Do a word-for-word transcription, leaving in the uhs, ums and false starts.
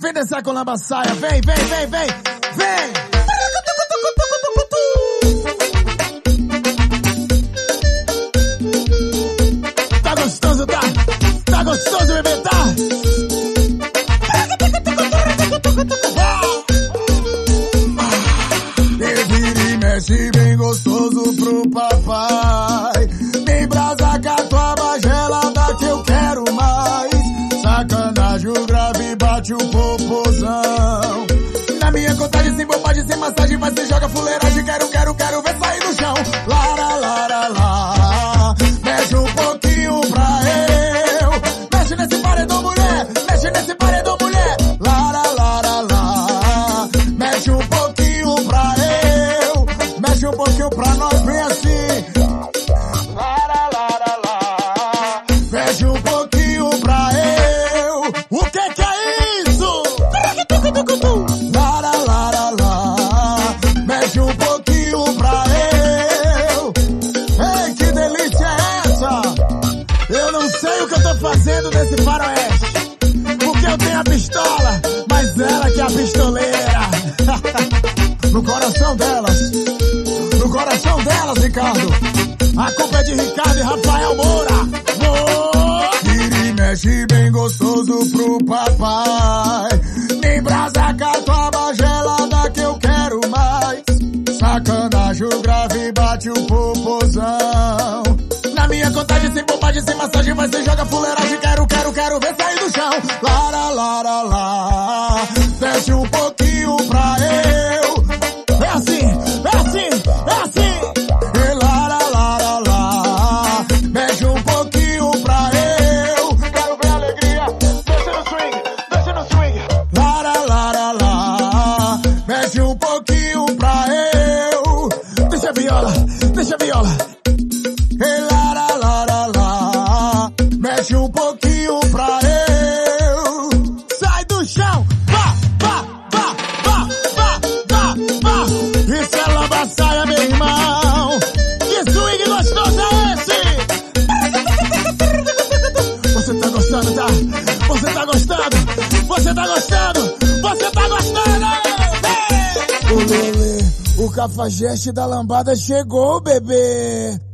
Vem dançar com lambaçaia, vem, vem, vem, vem, vem! Tá gostoso, tá? Tá gostoso, bebê, tá? Vira e mexe bem gostoso pro papai. Me brasa com a tua bagelada que eu quero mais. Sacanagem, o grave bate o popozão. Na minha contagem sem bobagem, sem massagem, mas se joga fuleiragem. Quero, quero, quero ver sair do chão. Lara, lara, lá. Mexe um pouquinho pra eu. Mexe nesse paredão, mulher. Mexe nesse paredão, mulher. Lara, lara, lá. Mexe um pouquinho pra eu. Mexe um pouquinho pra nós, vem assim. Lara, lara, lá. Mexe um pouquinho pra eu. O que que é isso? Lara, lara, lá. Mexe um pouquinho pra eu. Ei, que delícia é essa? Eu não sei o que eu tô fazendo nesse faroeste, porque eu tenho a pistola, mas ela que é a pistoleira. No coração delas, no coração delas, Ricardo. A culpa é de Ricardo e Rafael Moura. Vira e mexe bem gostoso pro papai. Me brasa com a tua bagelada que eu quero mais. Sacanagem, o grave bate o popozão. Na minha contagem sem bobagem, sem massagem, mas você joga fuleiragem. Quero, quero, quero ver sair do chão. Lara, lara, lá. Desce um pouquinho pra eu. É assim, é assim, é assim. E lara, lara, lá. Mexe um pouquinho pra eu. Quero ver alegria. Desce no swing, desce no swing. Lara, lara, lá. Mexe um pouquinho pra eu. Deixa a viola, deixa a viola. E lara, lara, lá. Mexe um pouquinho pra eu. Sai do chão. Vá, vá, vá, vá, vá, vá, vá. Isso é lambaçaia, meu irmão. Que swing gostoso é esse? Você tá gostando, tá? Você tá gostando? Você tá gostando? Você tá gostando? Ei! O Lelê, o cafajeste da lambada chegou, bebê.